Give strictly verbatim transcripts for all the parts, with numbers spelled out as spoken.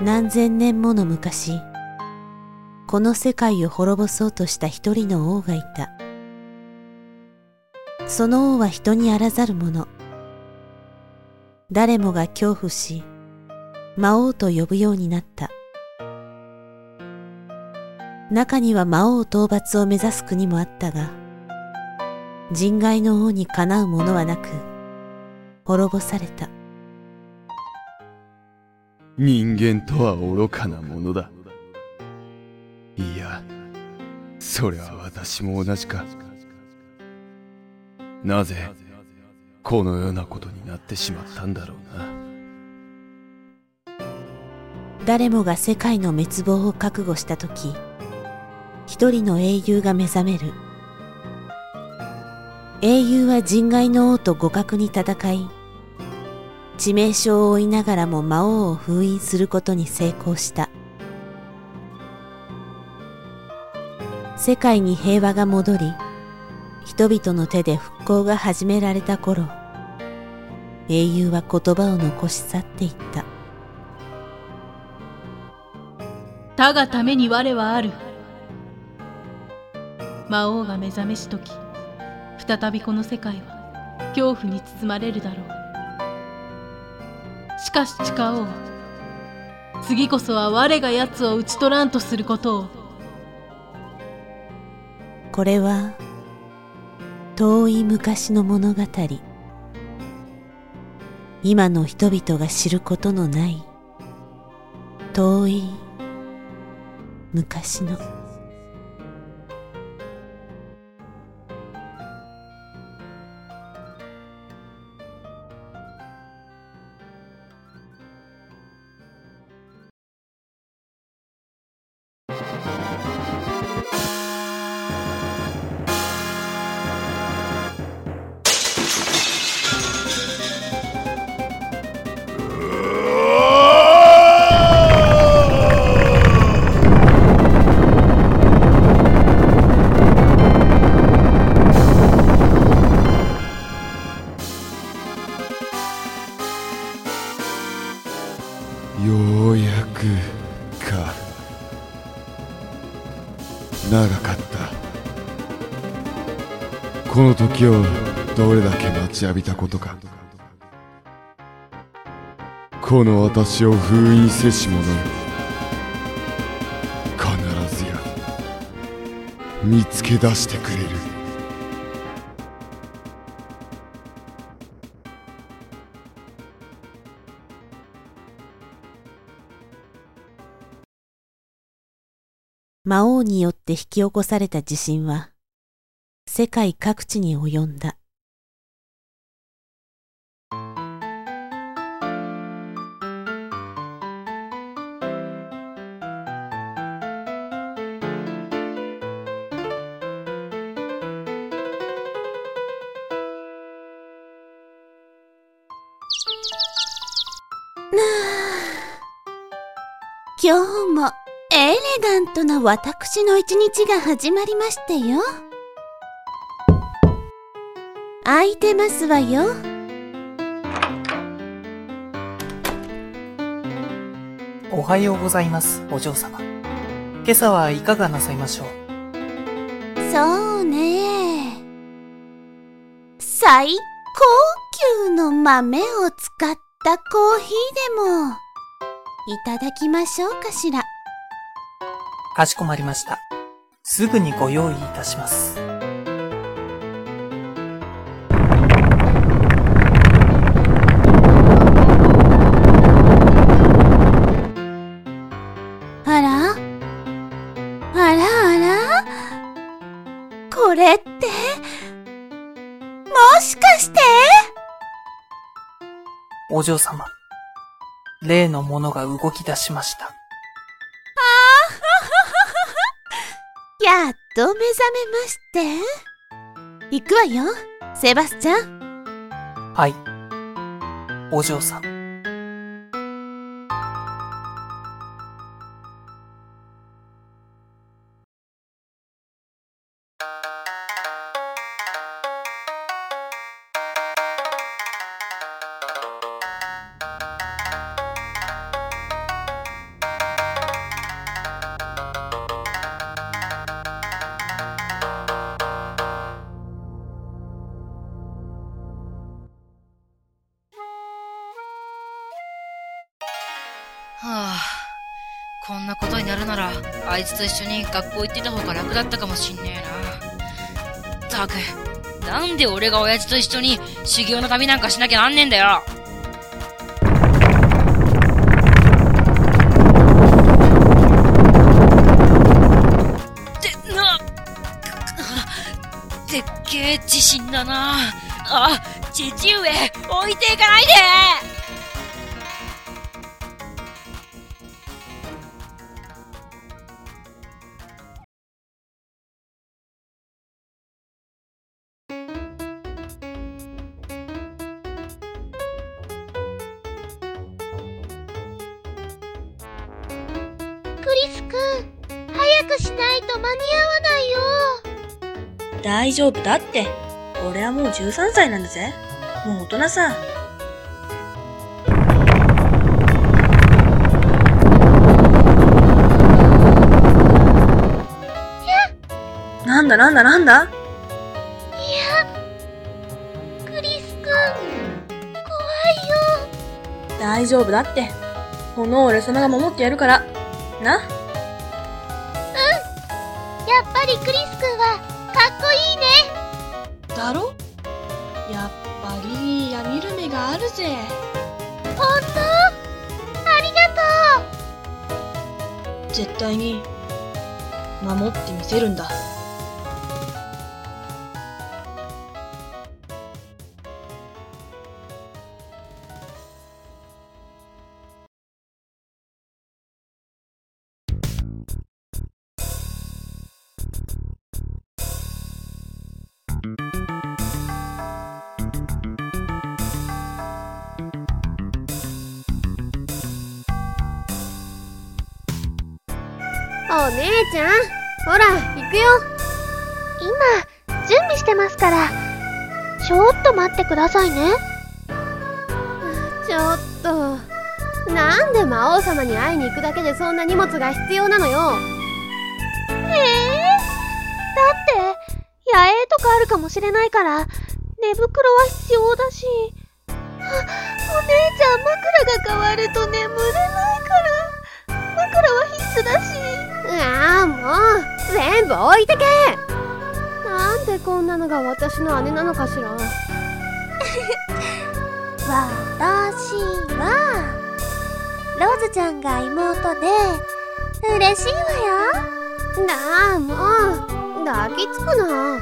何千年もの昔、この世界を滅ぼそうとした一人の王がいた。その王は人にあらざる者。誰もが恐怖し、魔王と呼ぶようになった。中には魔王討伐を目指す国もあったが、人外の王にかなうものはなく、滅ぼされた。 人間とは愚かなものだ。いや、それは私も同じか。なぜこのようなことになってしまったんだろうな。 誰もが世界の滅亡を覚悟したとき、一人の英雄が目覚める。英雄は人外の王と互角に戦い、致命傷を負いながらも魔王を封印することに成功した。世界に平和が戻り、人々の手で復興が始められた頃、英雄は言葉を残し去っていった。 他がために我はある。魔王が目覚めしとき、再びこの世界は恐怖に包まれるだろう。しかし誓おう。次こそは我が奴を討ち取らんとすることを。 これは遠い昔の物語。今の人々が知ることのない遠い昔の。 ようやくか。長かった。この時をどれだけ待ちわびたことか。この私を封印せし者よ、必ずや見つけ出してくれる。 魔王によって引き起こされた地震は世界各地に及んだ。今日もエレガントな私の一日が始まりましたよ。開いてますわよ。 おはようございます、お嬢様。今朝はいかがなさいましょう。 そうね。最高級の豆を使ったコーヒーでもいただきましょうかしら。 かしこまりました。すぐにご用意いたします。 あらあらあら、これってもしかして。 お嬢様、例のものが動き出しました。 やっと目覚めまして。行くわよ、セバスチャン。 はい、お嬢さん。 こんなことになるならあいつと一緒に学校行ってた方が楽だったかもしんねえな。ったく、なんで俺が親父と一緒に修行の旅なんかしなきゃなんねえんだよ。でなでっけえ地震だなあ。父上置いていかないで。 クリスくん、早くしないと間に合わないよ。 大丈夫だって。俺はもうじゅうさんさいなんだぜ。もう大人さ。なんだなんだなんだ。 いや、クリスくん、怖いよ。 大丈夫だって。この俺様が守ってやるから。な。うん。やっぱりクリスくんはかっこいいね。 だろ？やっぱり闇る目があるぜ。 ほんと？ありがとう。 絶対に守ってみせるんだ。 お姉ちゃん、ほら、行くよ。今、準備してますから。ちょっと待ってくださいね。ちょっと、なんで魔王様に会いに行くだけでそんな荷物が必要なのよ。えー、だって、野営とかあるかもしれないから、寝袋は必要だし。あ、お姉ちゃん枕が変わると眠れないから、枕は必須だし。ああ、もう全部置いてけ。なんでこんなのが私の姉なのかしら。私はローズちゃんが妹で嬉しいわよ。なあ、もう抱きつくな。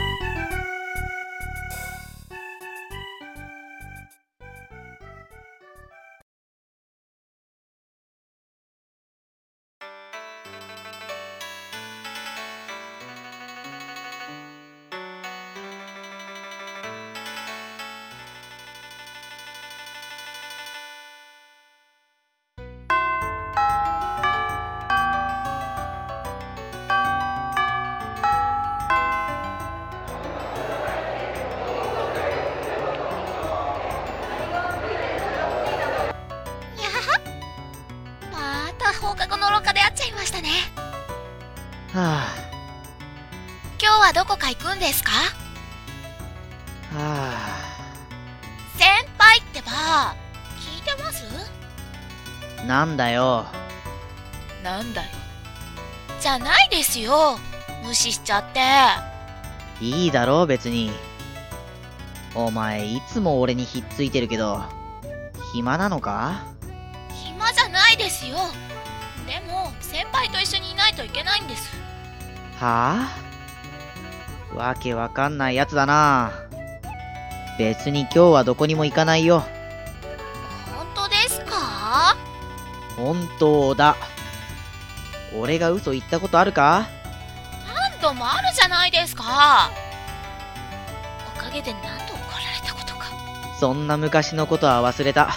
放課後の廊下で会っちゃいましたね。 はあ。 今日はどこか行くんですか？ はあ。 先輩ってば、聞いてます？ なんだよ。 なんだよ。じゃないですよ。無視しちゃって。 いいだろ、別に。お前、いつも俺にひっついてるけど、暇なのか？ 暇じゃないですよ。でも先輩と一緒にいないといけないんです。 はあ？わけわかんないやつだな。別に今日はどこにも行かないよ。 本当ですか？ 本当だ。俺が嘘言ったことあるか？ 何度もあるじゃないですか。おかげで何度怒られたことか。 そんな昔のことは忘れた。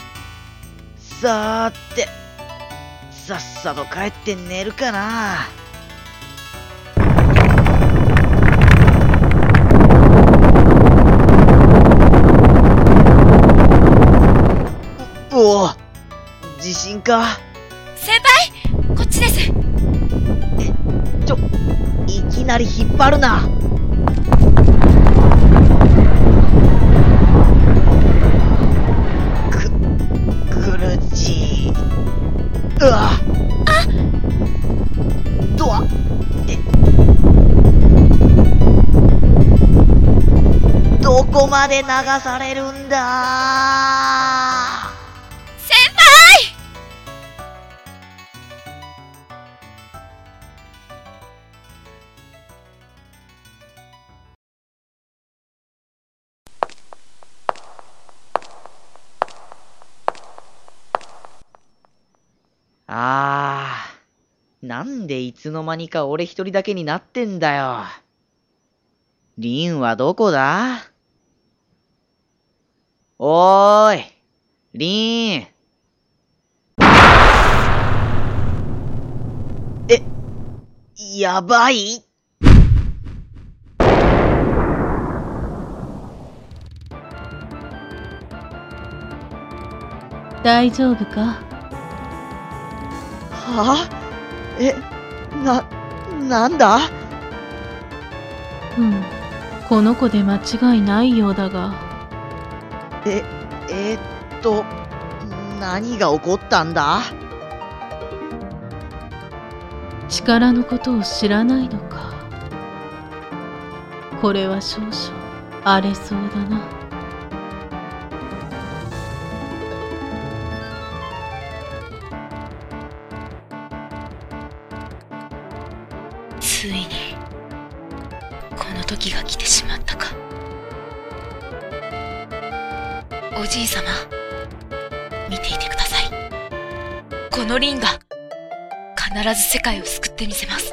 さーて、さっさと帰って寝るかな。おお、地震か。 先輩、こっちです。 え、ちょ、いきなり引っ張るな。く、苦しい。うわ。 あ、 こまで流されるんだ。 先輩！ あー、なんでいつの間にか俺一人だけになってんだよ。リンはどこだ？おーい、リン。え、やばい？ 大丈夫か？ はぁ？え、な、なんだ？ うん、この子で間違いないようだが。 え、えー、っと、何が起こったんだ？ 力のことを知らないのか。これは少々荒れそうだな。 ついにこの時が来てしまったか。おじいさま、見ていてください。このリンが必ず世界を救ってみせます。